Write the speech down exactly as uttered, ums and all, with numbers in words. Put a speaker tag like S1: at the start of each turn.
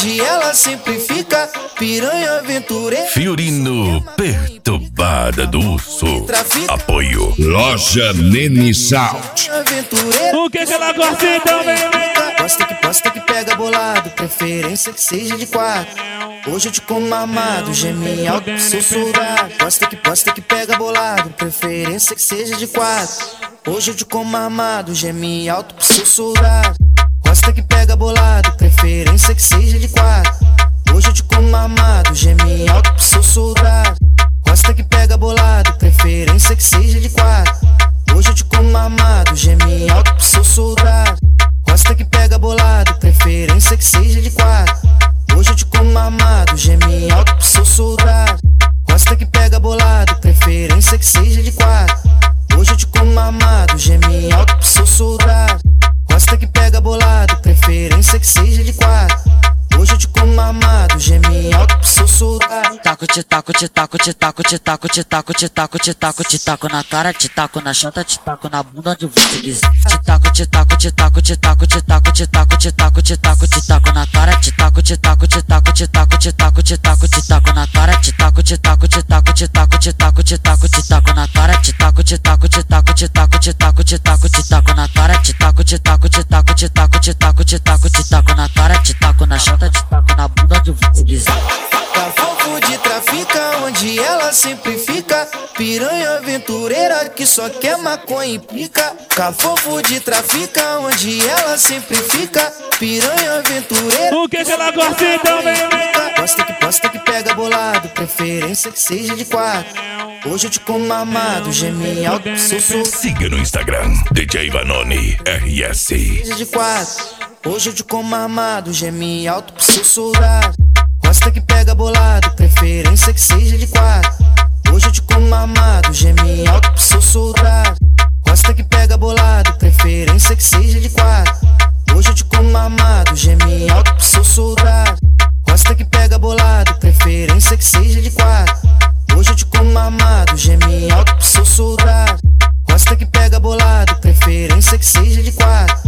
S1: onde ela sempre fica. Piranha aventureira,
S2: Fiorino perturbada do urso. Apoio
S3: Loja Nene Salt.
S1: O que que ela gosta então, vem? Gosta que posta que pega bolado, preferência que seja de quatro. Hoje eu te como armado, geme alto, sussurrado. Gosta que posta que pega bolado, preferência que seja de quatro. Hoje eu te como armado, geme alto, sussurrado. Gosta que pega bolado, preferência que seja de quatro. Hoje eu te como armado, geme alto, sussurrado. Gosta que pega bolado, preferência que seja de quatro. Hoje eu te como armado, geme alto, sussurrado. Gosta que pega bolado, preferência que seja de quatro. Hoje eu te como armado, geme alto, sussurrado. Gosta que pega bolado, preferência que seja de quatro. Hoje eu te como armado, geme alto, sussurrado. Gosta que pega bolado, preferência que seja de quatro. Hoje eu te como armado, geme alto, sussurrado.
S4: Taco, te taco, te taco, te taco, te taco, te taco, te taco, te taco, te taco na cara, te taco na chanta, te taco na bunda onde você quiser. Te taco, te taco, te taco, te taco, te taco, te taco, te taco, te taco, te taco na cara, te taco, te taco, te taco, te taco, te taco, te taco, te taco na cara, te taco, te taco, te taco, te taco, te taco, te taco, te taco na cara, te taco, te taco, te taco, te taco, te taco, te taco, te taco na cara, te taco, te taco, te taco, te taco, te taco, te taco, te taco na cara, te taco na chanta, te taco na bunda onde você quiser.
S1: Cafofo de trafica, onde ela sempre fica. Piranha aventureira que só quer maconha e pica. Cafofo de trafica, onde ela sempre fica. Piranha aventureira.
S5: O que que ela gosta então, vem?
S1: Gosta que posta que pega bolado, preferência que seja de quatro. Hoje eu te como armado, geme alto, sussurro.
S2: Siga no Instagram, D J Vanoni R S.
S1: Seja de quatro. Hoje eu te como armado, geme alto, sussurrado. Gosta que pega bolado, preferência que seja de quatro. Hoje eu te como armado, geme alto, sussurrado. Gosta que pega bolado, preferência que seja de quatro. Hoje eu te como armado, geme alto, sussurrado. Gosta que pega bolado, preferência que seja de quatro. Hoje eu te como armado, geme alto, sussurrado. Gosta que pega bolado, preferência que seja de quatro.